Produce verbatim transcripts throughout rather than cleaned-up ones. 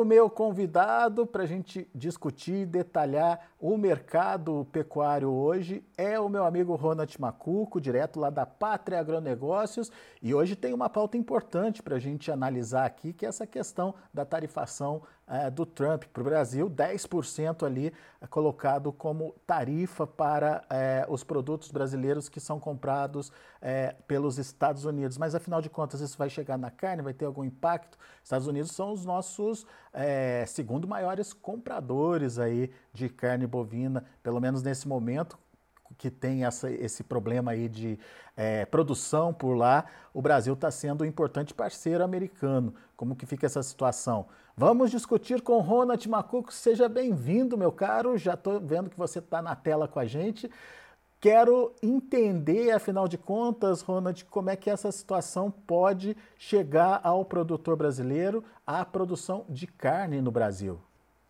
meu convidado para a gente discutir e detalhar o mercado pecuário hoje é o meu amigo Ronald Macuco, direto lá da Pátria Agronegócios. E hoje tem uma pauta importante para a gente analisar aqui, que é essa questão da tarifação eh, do Trump para o Brasil, dez por cento ali eh, colocado como tarifa para eh, os produtos brasileiros que são comprados eh, pelos Estados Unidos. Mas afinal de contas, isso vai chegar na carne? Vai ter algum impacto? Estados Unidos são os nossos é, segundo maiores compradores aí de carne bovina, pelo menos nesse momento que tem essa, esse problema aí de é, produção por lá, o Brasil está sendo um importante parceiro americano. Como que fica essa situação? Vamos discutir com Ronald Macuco. Seja bem-vindo, meu caro. Já estou vendo que você está na tela com a gente. Quero entender, afinal de contas, Ronald, como é que essa situação pode chegar ao produtor brasileiro, à produção de carne no Brasil.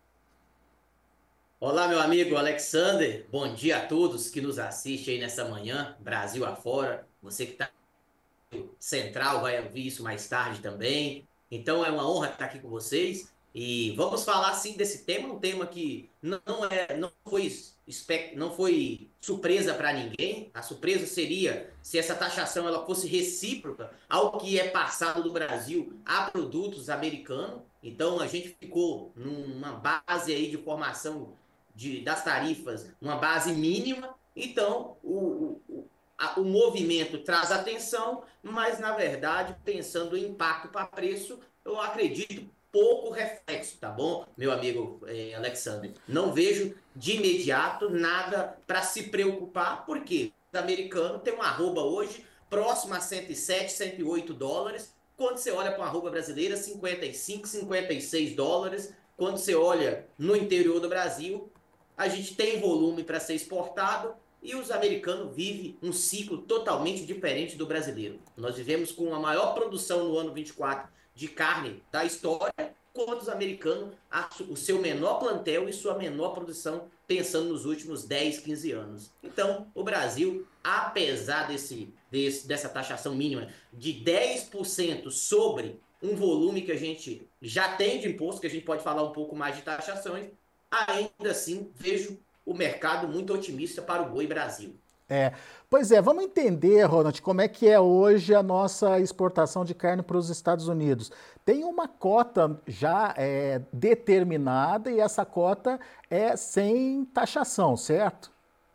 Olá, meu amigo Alexander. Bom dia a todos que nos assistem aí nessa manhã, Brasil afora. Você que está no Central vai ouvir isso mais tarde também. Então é uma honra estar aqui com vocês. E vamos falar sim desse tema, um tema que não é, não foi, não foi surpresa para ninguém. A surpresa seria se essa taxação ela fosse recíproca ao que é passado do Brasil a produtos americanos. Então a gente ficou numa base aí de formação de, das tarifas, uma base mínima. Então o, o, a, o movimento traz atenção, mas na verdade, pensando em impacto para preço, eu acredito pouco reflexo, tá bom, meu amigo eh, Alexander? Não vejo de imediato nada para se preocupar, porque o americano tem um arroba hoje próximo a cento e sete, cento e oito dólares, quando você olha para uma arroba brasileira, cinquenta e cinco, cinquenta e seis dólares, quando você olha no interior do Brasil, a gente tem volume para ser exportado, e os americanos vivem um ciclo totalmente diferente do brasileiro. Nós vivemos com a maior produção no ano vinte e quatro de carne da história, quanto os americanos, o seu menor plantel e sua menor produção, pensando nos últimos dez, quinze anos. Então, o Brasil, apesar desse, desse, dessa taxação mínima de dez por cento sobre um volume que a gente já tem de imposto, que a gente pode falar um pouco mais de taxações, ainda assim vejo o mercado muito otimista para o boi Brasil. É, pois é, vamos entender, Ronald, como é que é hoje a nossa exportação de carne para os Estados Unidos. Tem uma cota já é, determinada e essa cota é sem taxação, certo?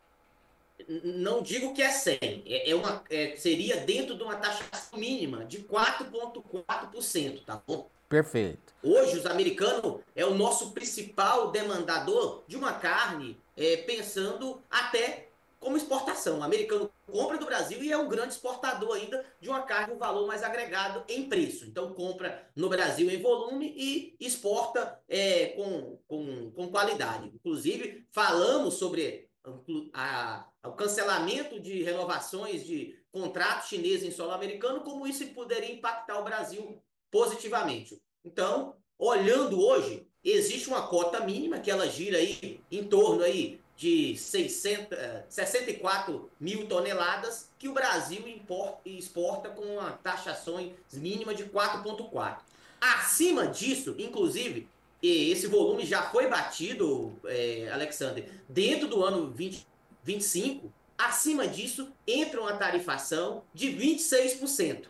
Não digo que é cem, é, é uma, é, seria dentro de uma taxação mínima de quatro vírgula quatro por cento, tá bom? Perfeito. Hoje, os americanos é o nosso principal demandador de uma carne, é, pensando até como exportação. O americano compra do Brasil e é um grande exportador ainda de uma carne com valor mais agregado em preço. Então, compra no Brasil em volume e exporta é, com, com, com qualidade. Inclusive, falamos sobre a, a, o cancelamento de renovações de contratos chineses em solo americano, como isso poderia impactar o Brasil positivamente. Então, olhando hoje, existe uma cota mínima que ela gira aí em torno aí de seiscentos, sessenta e quatro mil toneladas que o Brasil importa, exporta com uma taxação mínima de quatro vírgula quatro. Acima disso, inclusive, esse volume já foi batido, é, Alexander, dentro do ano vinte, vinte e cinco, acima disso entra uma tarifação de vinte e seis por cento.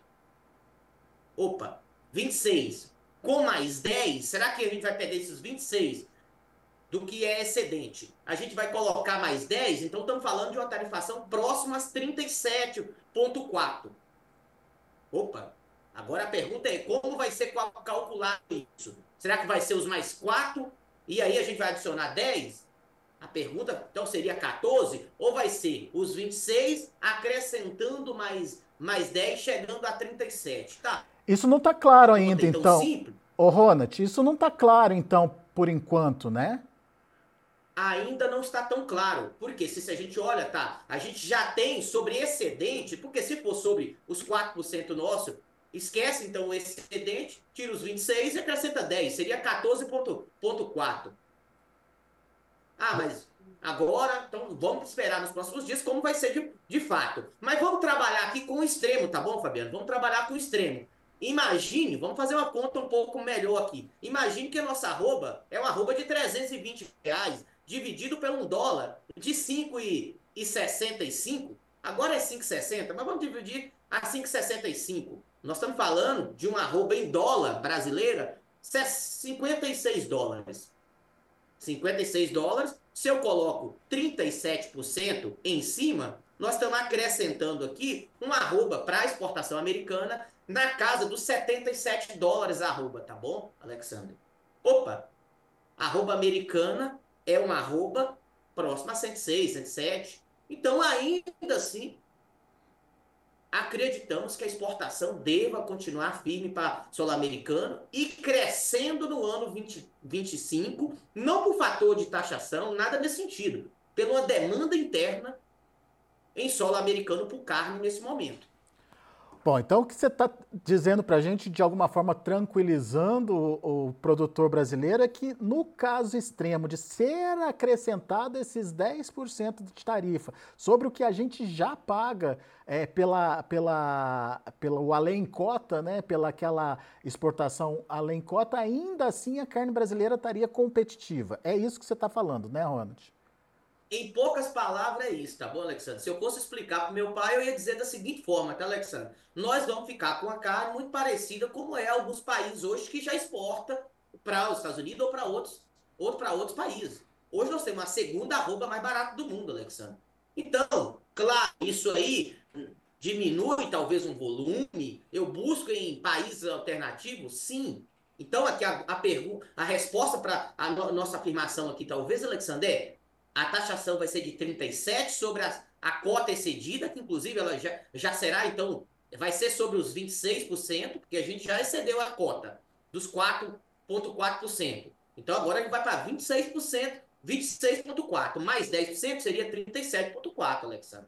Opa, vinte e seis com mais dez, será que a gente vai pegar esses vinte e seis do que é excedente? A gente vai colocar mais dez, então estamos falando de uma tarifação próxima às trinta e sete vírgula quatro. Opa, agora a pergunta é como vai ser calculado isso? Será que vai ser os mais quatro e aí a gente vai adicionar dez? A pergunta então seria quatorze ou vai ser os vinte e seis acrescentando mais, mais dez chegando a trinta e sete? Tá. Isso não está claro ainda, então. então. Simples. Ô, Ronald, isso não está claro, então, por enquanto, né? Ainda não está tão claro. Porque se, se a gente olha, tá, a gente já tem sobre excedente, porque se for sobre os quatro por cento nosso, esquece então o excedente, tira os vinte e seis e acrescenta dez, seria quatorze vírgula quatro. Ah, mas agora, então vamos esperar nos próximos dias como vai ser de, de fato. Mas vamos trabalhar aqui com o extremo, tá bom, Fabiano? Vamos trabalhar com o extremo. Imagine, vamos fazer uma conta um pouco melhor aqui. Imagine que a nossa arroba é uma arroba de trezentos e vinte reais, dividido por um dólar de cinco e sessenta e cinco. Agora é cinco e sessenta, mas vamos dividir a cinco e sessenta e cinco. Nós estamos falando de uma arroba em dólar brasileira, cinquenta e seis dólares. cinquenta e seis dólares. Se eu coloco trinta e sete por cento em cima, nós estamos acrescentando aqui um arroba para exportação americana na casa dos setenta e sete dólares a arroba, tá bom, Alexandre? Opa, arroba americana é uma arroba próxima a cento e seis, cento e sete. Então, ainda assim, acreditamos que a exportação deva continuar firme para sul-americano e crescendo no ano vinte, vinte e cinco, não por fator de taxação, nada nesse sentido, pela demanda interna em solo americano por carne nesse momento. Bom, então o que você está dizendo para a gente, de alguma forma tranquilizando o, o produtor brasileiro, é que no caso extremo de ser acrescentado esses dez por cento de tarifa sobre o que a gente já paga é, pela, pela, pelo além cota, né, pela aquela exportação além cota, ainda assim a carne brasileira estaria competitiva. É isso que você está falando, né, Ronald? Em poucas palavras é isso, tá bom, Alexandre? Se eu fosse explicar para o meu pai, eu ia dizer da seguinte forma, tá, Alexandre? Nós vamos ficar com uma carne muito parecida como é alguns países hoje que já exporta para os Estados Unidos ou para outros, ou para outros países. Hoje nós temos a segunda arroba mais barata do mundo, Alexandre. Então, claro, isso aí diminui talvez um volume, eu busco em países alternativos, sim. Então, aqui a, a pergunta, a resposta para a no, nossa afirmação aqui, talvez, Alexandre, é a taxação vai ser de trinta e sete sobre a, a cota excedida, que inclusive ela já, já será, então, vai ser sobre os vinte e seis por cento, porque a gente já excedeu a cota dos quatro vírgula quatro por cento. Então agora a gente vai para vinte e seis por cento, vinte e seis vírgula quatro por cento, mais dez por cento seria trinta e sete vírgula quatro por cento, Alexandre.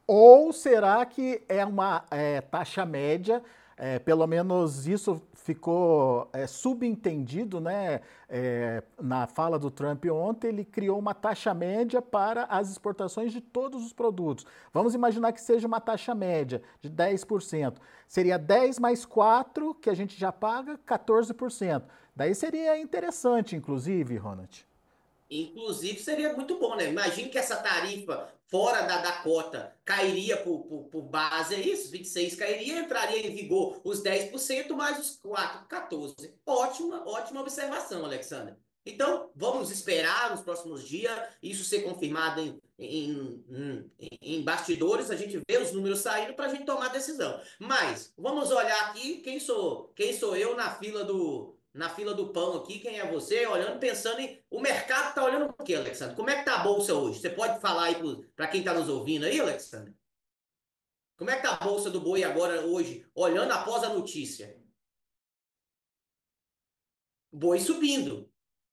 Ou será que é uma é, taxa média? É, pelo menos isso ficou é, subentendido, né? É, na fala do Trump ontem, ele criou uma taxa média para as exportações de todos os produtos. Vamos imaginar que seja uma taxa média de dez por cento. Seria dez mais quatro, que a gente já paga, quatorze por cento. Daí seria interessante, inclusive, Ronald. Inclusive, seria muito bom, né? Imagine que essa tarifa fora da, da cota cairia por, por, por base, é isso? vinte e seis cairia, entraria em vigor os dez por cento mais os quatro, quatorze. Ótima, ótima observação, Alexandre. Então, vamos esperar nos próximos dias isso ser confirmado em, em, em, em bastidores, a gente vê os números saindo para a gente tomar decisão. Mas, vamos olhar aqui quem sou, quem sou eu na fila do, na fila do pão aqui, quem é você, olhando, pensando em... O mercado tá olhando o quê, Alexandre? Como é que tá a bolsa hoje? Você pode falar aí para quem tá nos ouvindo aí, Alexandre? Como é que tá a bolsa do boi agora, hoje, olhando após a notícia? Boi subindo.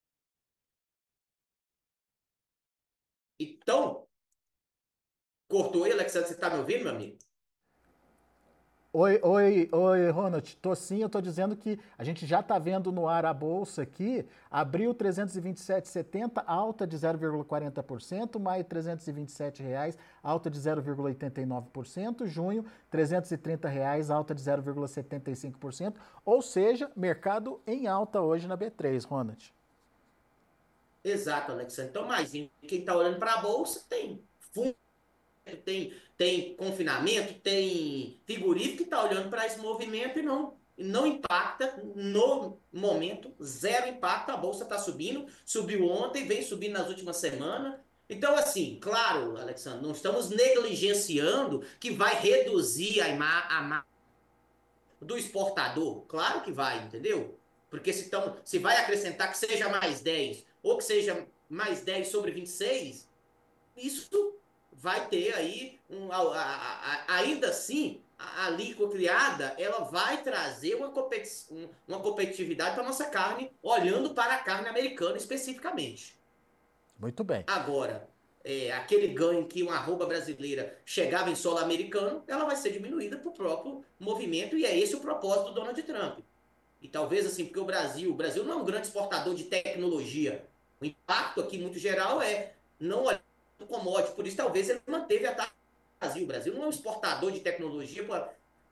Então, cortou aí, Alexandre, você tá me ouvindo, meu amigo? Oi, oi, oi, Ronald. Tô sim, eu tô dizendo que a gente já tá vendo no ar a bolsa aqui, abril trezentos e vinte e sete vírgula setenta, alta de zero vírgula quarenta por cento, maio trezentos e vinte e sete reais, alta de zero vírgula oitenta e nove por cento, junho trezentos e trinta reais, alta de zero vírgula setenta e cinco por cento, ou seja, mercado em alta hoje na B três, Ronald. Exato, Alexandre. Então, mas quem tá olhando para a bolsa tem fundo, tem, tem confinamento, tem frigorífico que está olhando para esse movimento e não, não impacta no momento, zero impacto, a bolsa está subindo, subiu ontem, vem subindo nas últimas semanas. Então, assim, claro, Alexandre, não estamos negligenciando que vai reduzir a, ima a do exportador. Claro que vai, entendeu? Porque se, tão, se vai acrescentar que seja mais dez ou que seja mais dez sobre vinte e seis, isso vai ter aí, um, a, a, a, ainda assim, a, a líquido criada, ela vai trazer uma, competi uma competitividade para a nossa carne, olhando para a carne americana especificamente. Muito bem. Agora, é, aquele ganho que uma arroba brasileira chegava em solo americano, ela vai ser diminuída para o próprio movimento, e é esse o propósito do Donald Trump. E talvez assim, porque o Brasil, o Brasil não é um grande exportador de tecnologia. O impacto aqui, muito geral, é não olhar o commodity. Por isso, talvez ele manteve a taxa do Brasil. O Brasil não é um exportador de tecnologia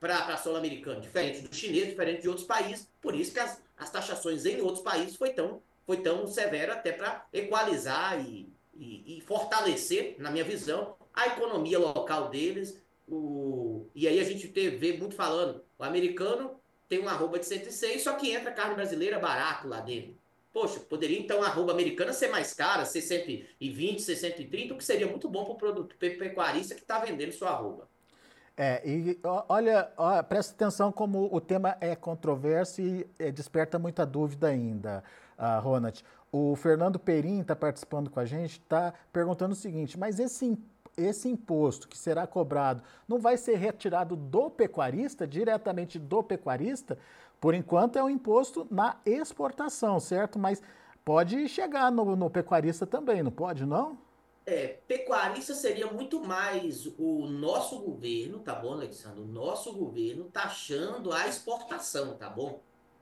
para a sul-americana, diferente do chinês, diferente de outros países. Por isso que as, as taxações em outros países foi tão, foi tão severa até para equalizar e, e, e fortalecer, na minha visão, a economia local deles. O, e aí a gente tê, vê muito falando, o americano tem uma arroba de cento e seis, só que entra carne brasileira barato lá dentro. Poxa, poderia então a arroba americana ser mais cara, ser cento e vinte, ser cento e trinta, o que seria muito bom para o produto pecuarista que está vendendo sua arroba. É, e olha, ó, presta atenção como o tema é controverso e é, desperta muita dúvida ainda, uh, Ronald. O Fernando Perim está participando com a gente, está perguntando o seguinte, mas esse, esse imposto que será cobrado não vai ser retirado do pecuarista, diretamente do pecuarista? Por enquanto é um imposto na exportação, certo? Mas pode chegar no, no pecuarista também, não pode, não? É, pecuarista seria muito mais o nosso governo, tá bom, Alexandre? O nosso governo taxando a exportação, tá bom?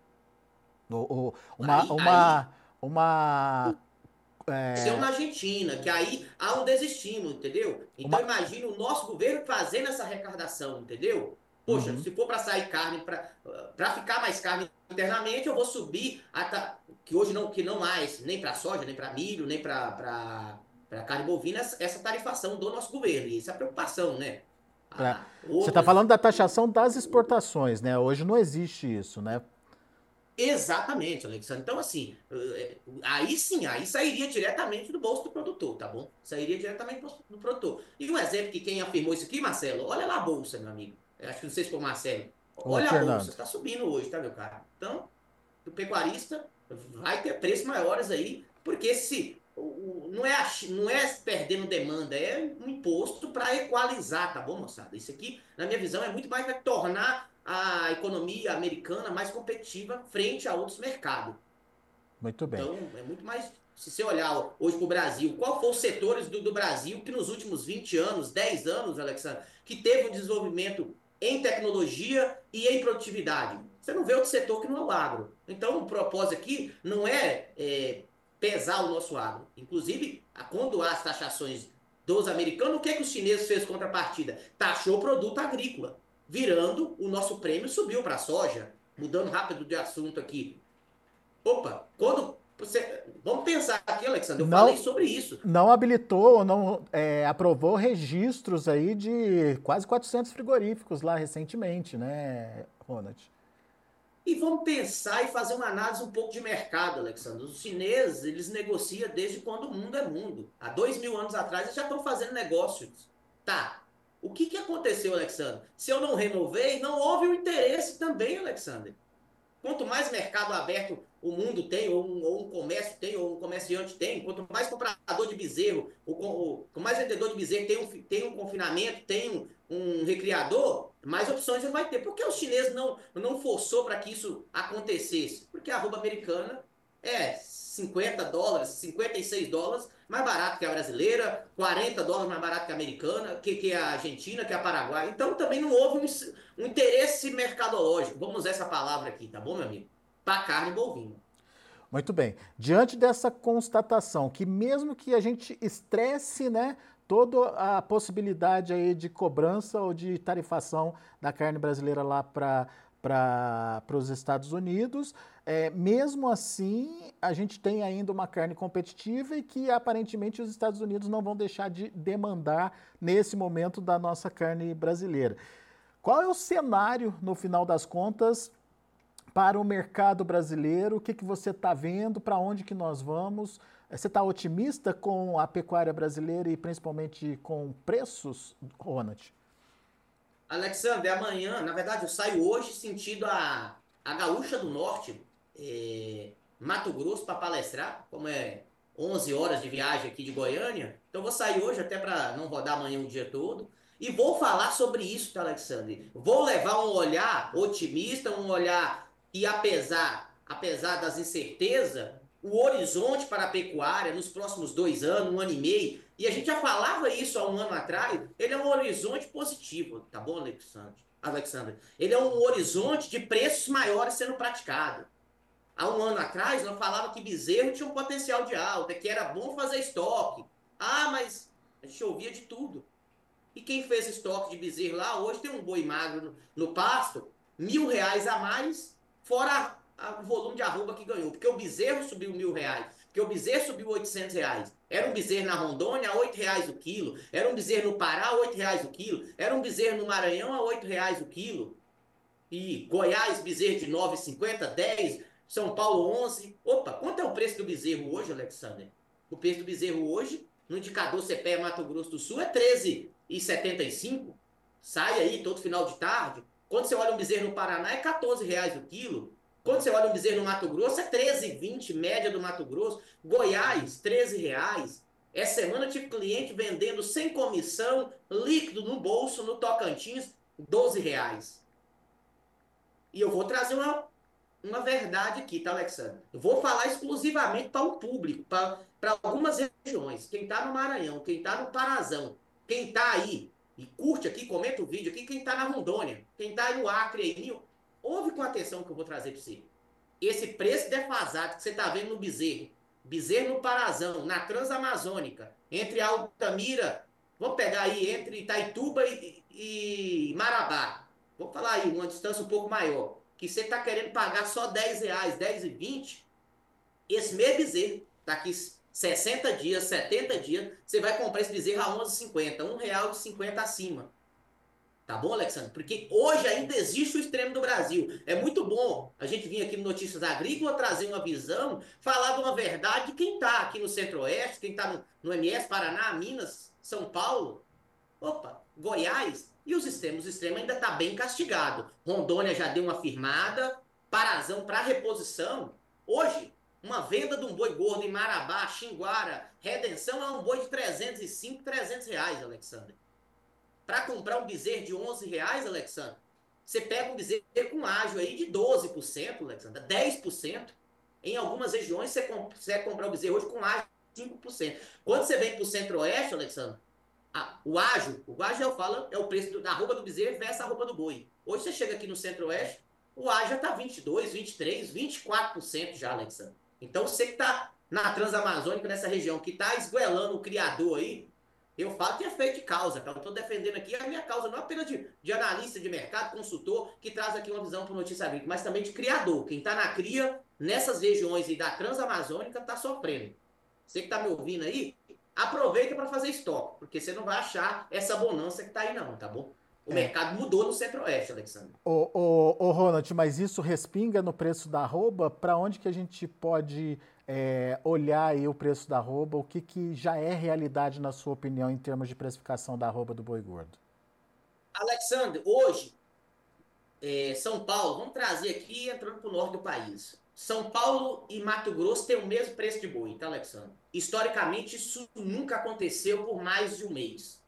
O, o, uma, Aí, aí uma, uma, aconteceu é, na Argentina, que aí há um desestímulo, entendeu? Então uma, imagina o nosso governo fazendo essa arrecadação, entendeu? Poxa, uhum. se for para sair carne, para ficar mais carne internamente, eu vou subir, a ta, que hoje não, que não mais, nem para soja, nem para milho, nem para carne bovina, essa tarifação do nosso governo. E isso é a preocupação, né? É. Ah, Você está outras, falando da taxação das exportações, né? Hoje não existe isso, né? exatamente, Alexandre. Então, assim, eh, aí sim, aí sairia diretamente do bolso do produtor, tá bom? Sairia diretamente do bolso do produtor. E um exemplo que quem afirmou isso aqui, Marcelo, olha lá a bolsa, meu amigo. Eu acho que não sei se foi o Marcelo. Ô, Olha a bolsa, Fernando. tá subindo hoje, tá, meu cara? Então, o pecuarista vai ter preços maiores aí, porque se o, o- não, é a, não é perdendo demanda, é um imposto para equalizar, tá bom, moçada? Isso aqui, na minha visão, é muito mais para tornar a economia americana mais competitiva frente a outros mercados. Muito bem. Então, é muito mais. Se você olhar hoje para o Brasil, qual foram os setores do, do Brasil que nos últimos vinte anos, dez anos, Alexandre, que teve um desenvolvimento em tecnologia e em produtividade? Você não vê outro setor que não é o agro. Então, o propósito aqui não é, é pesar o nosso agro. Inclusive, quando há as taxações dos americanos, o que, é que os chineses fez contra a partida? Taxou o produto agrícola, virando o nosso prêmio subiu para a soja. Mudando rápido de assunto aqui, opa, quando você. Vamos pensar aqui, Alexandre, eu falei Não, sobre isso. não habilitou, não é, aprovou registros aí de quase quatrocentos frigoríficos lá recentemente, né, Ronald? E vamos pensar e fazer uma análise um pouco de mercado, Alexandre. Os chineses, eles negociam desde quando o mundo é mundo. Há dois mil anos atrás, eles já estão fazendo negócios. Tá. O que, que aconteceu, Alexandre? Se eu não renovei, não houve o interesse também, Alexandre. Quanto mais mercado aberto o mundo tem, ou um, ou um comércio tem, ou um comerciante tem, quanto mais comprador de bezerro, ou, ou mais vendedor de bezerro tem um, tem um confinamento, tem um, um recriador, mais opções ele vai ter. Por que os chineses não, não forçou para que isso acontecesse? Porque a arroba americana é cinquenta dólares, cinquenta e seis dólares, mais barato que a brasileira, quarenta dólares mais barato que a americana, que, que a Argentina, que a Paraguai. Então também não houve um, um interesse mercadológico, vamos usar essa palavra aqui, tá bom, meu amigo? Para carne bovina. Muito bem. Diante dessa constatação, que mesmo que a gente estresse, né, toda a possibilidade aí de cobrança ou de tarifação da carne brasileira lá para para os Estados Unidos, é, mesmo assim a gente tem ainda uma carne competitiva e que aparentemente os Estados Unidos não vão deixar de demandar nesse momento da nossa carne brasileira. Qual é o cenário, no final das contas, para o mercado brasileiro? O que, que você está vendo? Para onde que nós vamos? Você está otimista com a pecuária brasileira e principalmente com preços, Ronald? Alexandre, amanhã, na verdade, eu saio hoje sentido a, a Gaúcha do Norte, é, Mato Grosso, para palestrar, como é onze horas de viagem aqui de Goiânia. Então, eu vou sair hoje até para não rodar amanhã o dia todo. E vou falar sobre isso, tá, Alexandre? Vou levar um olhar otimista, um olhar que, apesar, apesar das incertezas, o horizonte para a pecuária nos próximos dois anos, um ano e meio, e a gente já falava isso há um ano atrás, ele é um horizonte positivo, tá bom, Alexandre? Alexandre, ele é um horizonte de preços maiores sendo praticado. Há um ano atrás, nós falava que bezerro tinha um potencial de alta, que era bom fazer estoque. Ah, mas a gente ouvia de tudo. E quem fez estoque de bezerro lá, hoje tem um boi magro no, no pasto, mil reais a mais, fora a, a, o volume de arroba que ganhou. Porque o bezerro subiu mil reais, porque o bezerro subiu oitocentos reais. Era um bezerro na Rondônia a oito reais o quilo, era um bezerro no Pará a oito reais o quilo, era um bezerro no Maranhão a oito reais o quilo. E Goiás, bezerro de nove e cinquenta, dez, São Paulo onze. Opa, quanto é o preço do bezerro hoje, Alexander? O preço do bezerro hoje, no indicador C P E Mato Grosso do Sul, é treze e setenta e cinco. Sai aí todo final de tarde. Quando você olha um bezerro no Paraná, é quatorze reais o quilo. Quando você olha um bezerro no Mato Grosso, é treze e vinte, média do Mato Grosso. Goiás, treze reais. Essa semana eu tive cliente vendendo sem comissão, líquido no bolso, no Tocantins, doze reais. E eu vou trazer uma, uma verdade aqui, tá, Alexandre? Eu vou falar exclusivamente para o público, para algumas regiões. Quem está no Maranhão, quem está no Parazão, quem está aí, e curte aqui, comenta o vídeo aqui, quem está na Rondônia, quem está aí no Acre, aí, ouve com atenção o que eu vou trazer para você. Esse preço defasado que você está vendo no bezerro, bezerro no Parazão, na Transamazônica, entre Altamira, vamos pegar aí, entre Itaituba e, e Marabá, vou falar aí, uma distância um pouco maior, que você está querendo pagar só dez reais, dez e vinte, esse mesmo bezerro, daqui sessenta dias, setenta dias, você vai comprar esse bezerro a onze e cinquenta, um real e cinquenta acima. Tá bom, Alexandre? Porque hoje ainda existe o extremo do Brasil. É muito bom a gente vir aqui no Notícias Agrícolas trazer uma visão, falar de uma verdade de quem está aqui no Centro-Oeste, quem está no, no M S, Paraná, Minas, São Paulo, opa, Goiás, e os extremos. O extremo ainda está bem castigado. Rondônia já deu uma firmada, Parazão para reposição. Hoje, uma venda de um boi gordo em Marabá, Xinguara, Redenção é um boi de trezentos e cinco, trezentos reais, Alexandre. Para comprar um bezerro de onze reais, Alexandre, você pega um bezerro com ágio aí de doze por cento, Alexandre, dez por cento. Em algumas regiões você consegue comprar um bezerro hoje com ágio de cinco por cento. Quando você vem para o Centro-Oeste, Alexandre, a, o ágio, o ágio eu falo, é o preço do, da roupa do bezerro versus a roupa do boi. Hoje você chega aqui no Centro-Oeste, o ágio já está vinte e dois, vinte e três, vinte e quatro por cento já, Alexandre. Então você que está na Transamazônica, nessa região, que está esguelando o criador aí, eu falo que é feito de causa, tá? Eu estou defendendo aqui a minha causa, não apenas de, de analista de mercado, consultor, que traz aqui uma visão para o Notícia Agrícola, mas também de criador. Quem está na cria, nessas regiões aí da Transamazônica, está sofrendo. Você que está me ouvindo aí, aproveita para fazer estoque, porque você não vai achar essa bonança que está aí não, tá bom? O é. mercado mudou no Centro-Oeste, Alexandre. Ô, ô, ô, Ronald, mas isso respinga no preço da arroba? Para onde que a gente pode é, olhar aí o preço da arroba? O que, que já é realidade, na sua opinião, em termos de precificação da arroba do boi gordo? Alexandre, hoje, é, São Paulo, vamos trazer aqui, entrando para o norte do país. São Paulo e Mato Grosso têm o mesmo preço de boi, tá, Alexandre? Historicamente, isso nunca aconteceu por mais de um mês.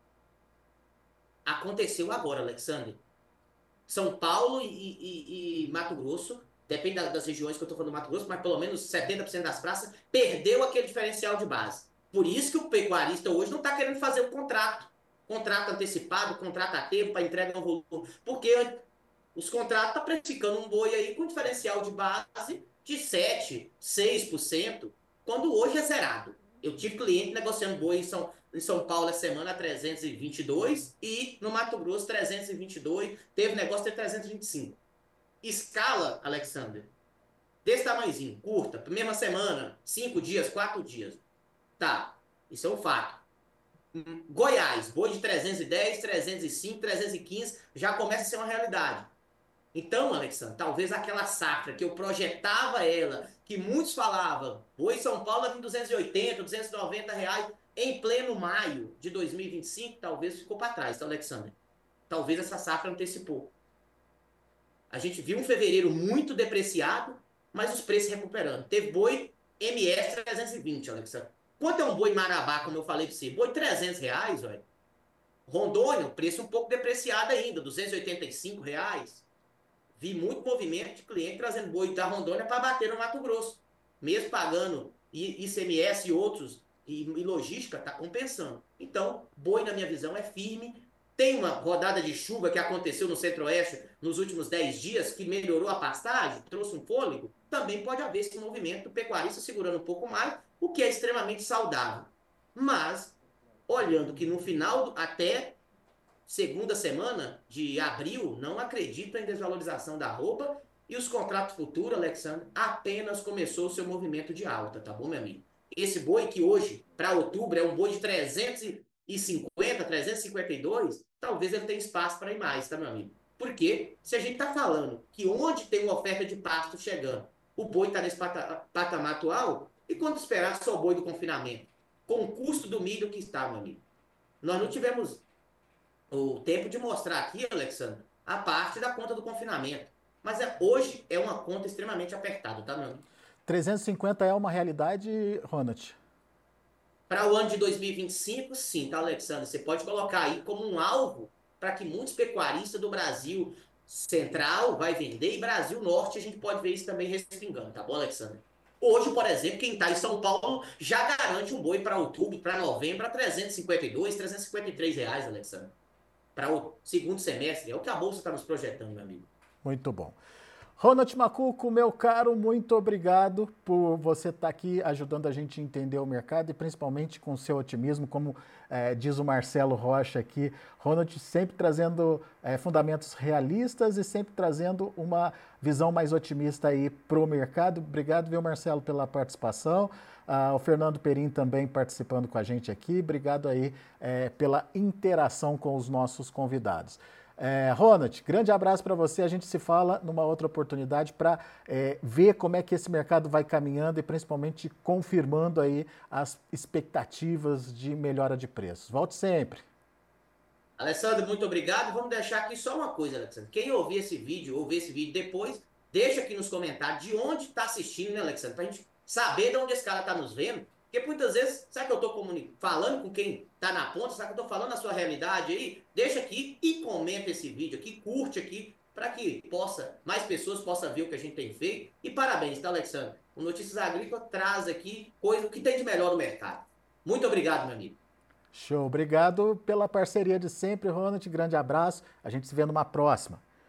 Aconteceu agora, Alexandre. São Paulo e, e, e Mato Grosso, depende das regiões que eu estou falando do Mato Grosso, mas pelo menos setenta por cento das praças perdeu aquele diferencial de base. Por isso que o pecuarista hoje não está querendo fazer um contrato. Contrato antecipado, contrato a tempo para entrega no volume. Porque os contratos estão precificando um boi aí com diferencial de base de sete por cento, seis por cento, quando hoje é zerado. Eu tive cliente negociando boi em São, em São Paulo essa semana a trezentos e vinte e dois e no Mato Grosso trezentos e vinte e dois, teve negócio de trezentos e vinte e cinco. Escala, Alexander, desse tamanhozinho, curta, mesma semana, cinco dias, quatro dias. Tá, isso é um fato. Goiás, boi de trezentos e dez, trezentos e cinco, trezentos e quinze, já começa a ser uma realidade. Então, Alexandre, talvez aquela safra que eu projetava ela, que muitos falavam, boi em São Paulo em duzentos e oitenta, duzentos e noventa reais, em pleno maio de dois mil e vinte e cinco, talvez ficou para trás, tá, Alexandre? Talvez essa safra antecipou. A gente viu um fevereiro muito depreciado, mas os preços recuperando. Teve boi M S trezentos e vinte, Alexandre. Quanto é um boi Marabá, como eu falei para você? Boi trezentos reais, olha. Rondônia, o preço um pouco depreciado ainda, duzentos e oitenta e cinco reais. Vi muito movimento de cliente trazendo boi da Rondônia para bater no Mato Grosso. Mesmo pagando I C M S e outros, e, e logística, está compensando. Então, boi, na minha visão, é firme. Tem uma rodada de chuva que aconteceu no Centro-Oeste nos últimos dez dias, que melhorou a pastagem, trouxe um fôlego. Também pode haver esse movimento do pecuarista segurando um pouco mais, o que é extremamente saudável. Mas olhando que no final, até segunda semana de abril, não acredito em desvalorização da arroba e os contratos futuros, Alexandre, apenas começou o seu movimento de alta, tá bom, meu amigo? Esse boi que hoje, para outubro, é um boi de trezentos e cinquenta, trezentos e cinquenta e dois, talvez ele tenha espaço para ir mais, tá, meu amigo? Porque se a gente está falando que onde tem uma oferta de pasto chegando, o boi está nesse patamar atual, e quando esperar só o boi do confinamento? Com o custo do milho que está, meu amigo. Nós não tivemos o tempo de mostrar aqui, Alexandre, a parte da conta do confinamento. Mas é, hoje é uma conta extremamente apertada, tá, meu amigo? trezentos e cinquenta é uma realidade, Ronald? Para o ano de dois mil e vinte e cinco, sim, tá, Alexandre? Você pode colocar aí como um alvo para que muitos pecuaristas do Brasil Central vai vender e Brasil Norte a gente pode ver isso também respingando, tá bom, Alexandre? Hoje, por exemplo, quem está em São Paulo já garante um boi para outubro, para novembro, a trezentos e cinquenta e dois, trezentos e cinquenta e três reais, Alexandre. Para o segundo semestre, é o que a Bolsa está nos projetando, meu amigo. Muito bom. Ronald Macuco, meu caro, muito obrigado por você estar aqui ajudando a gente a entender o mercado e principalmente com o seu otimismo, como é, diz o Marcelo Rocha aqui. Ronald sempre trazendo é, fundamentos realistas e sempre trazendo uma visão mais otimista aí para o mercado. Obrigado, viu, Marcelo, pela participação. Ah, o Fernando Perim também participando com a gente aqui. Obrigado aí é, pela interação com os nossos convidados. É, Ronald, grande abraço para você. A gente se fala numa outra oportunidade para é, ver como é que esse mercado vai caminhando e principalmente confirmando aí as expectativas de melhora de preços. Volte sempre. Alessandro, muito obrigado. Vamos deixar aqui só uma coisa, Alexandre. Quem ouvir esse vídeo, ouvir esse vídeo depois, deixa aqui nos comentários de onde está assistindo, né, Alexandre? Para a gente saber de onde esse cara está nos vendo. Porque muitas vezes, sabe que eu estou falando com quem está na ponta, sabe que eu estou falando a sua realidade aí? Deixa aqui e comenta esse vídeo aqui, curte aqui, para que possa, mais pessoas possam ver o que a gente tem feito. E parabéns, tá, Alexandre? O Notícias Agrícolas traz aqui coisa, o que tem de melhor no mercado. Muito obrigado, meu amigo. Show, obrigado pela parceria de sempre, Ronald. Grande abraço. A gente se vê numa próxima.